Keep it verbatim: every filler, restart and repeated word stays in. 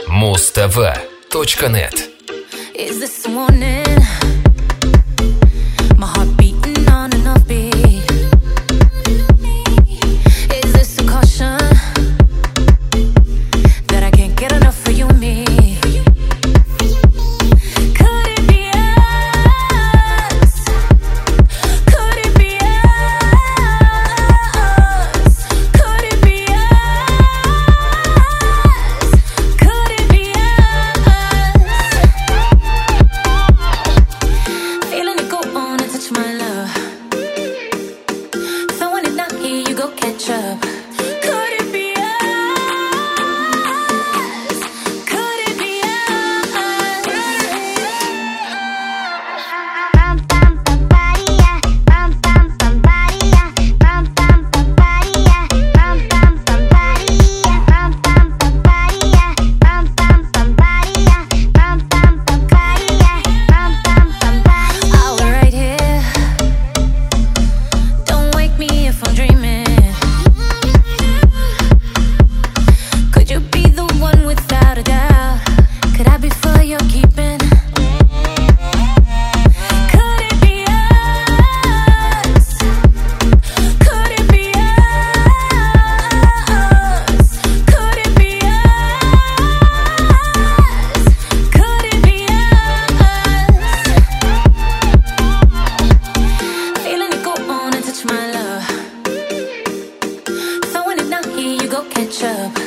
муз тэ вэ точка нет. Is this the morning? My heart beating on and off beat. Is this the caution that I can't get enough for you and me? Could it be us? Could it be us? Could it be us? Could it be us? Feeling it go on and touch my love. Throwing it down, here you go, catch up. Could it be us? Could it be us? Bum bum bum body yeah, bum bum bum body yeah, bum bum bum body yeah, bum bum bum body yeah, bum bum bum body yeah, bum bum bum body yeah, bum bum bum body yeah, bum bum bum body. I'll be right here. Don't wake me if I'm dreaming. Could you be the one without a doubt? Could I be for your keeping? Could it be us? Could it be us? Could it be us? Could it be us? Feeling it go on and touch my love. Throwing it down, here you go, catch up.